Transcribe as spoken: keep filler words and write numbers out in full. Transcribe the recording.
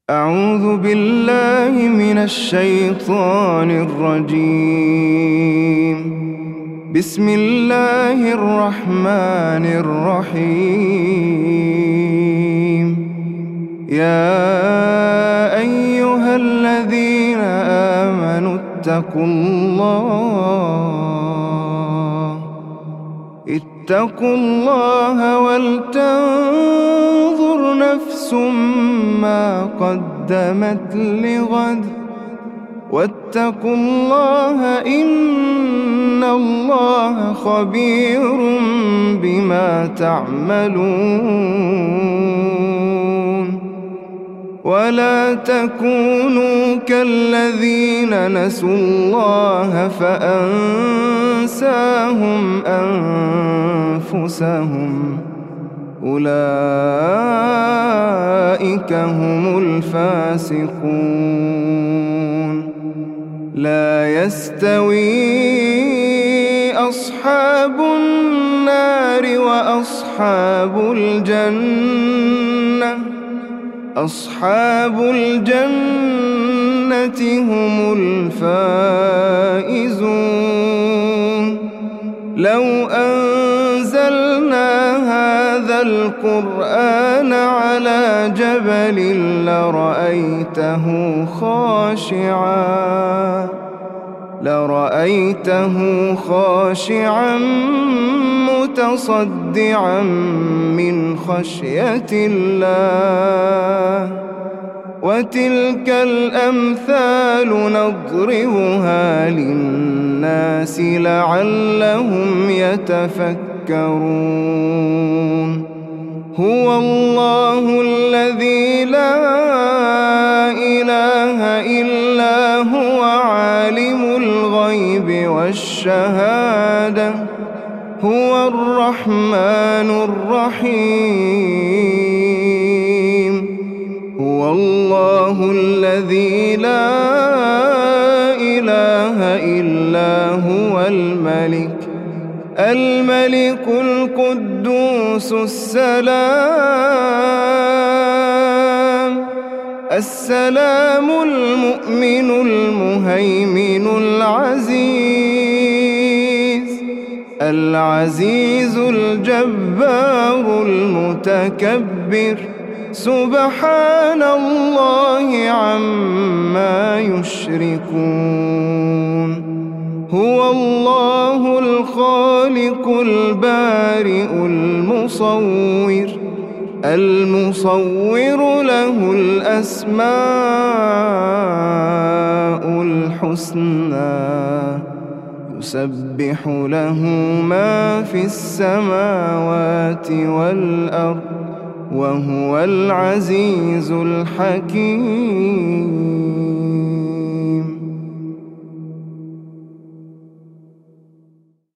أعوذ بالله من الشيطان الرجيم. بسم الله الرحمن الرحيم. يا أيها الذين آمنوا اتقوا الله اتقوا الله ولتنظر نفس ما قدمت لغد واتقوا الله إن الله خبير بما تعملون. ولا تكونوا كالذين نسوا الله فأنساهم أنفسهم أولئك هم الفاسقون. لا يستوي أصحاب النار وأصحاب الجنة أصحاب الجنة هم الفائزون. لو أنزلنا هذا القرآن على جبل لرأيته خاشعا لرأيته خاشعا متصدعا من خشية الله. وتلك الأمثال نضربها للناس لعلهم يتفكرون. هو الله الذي لا إله إلا هو عالم الغيب والشهادة هو الرحمن الرحيم. هو الله الذي لا إله إلا هو الملك الملك القدوس السلام السلام المؤمن المهيمن العزيز العزيز الجبار المتكبر. سبحان الله عما يشركون. هو الله الخالق البارئ المصور المصور له الأسماء الحسنى يسبح له ما في السماوات والأرض وهو العزيز الحكيم.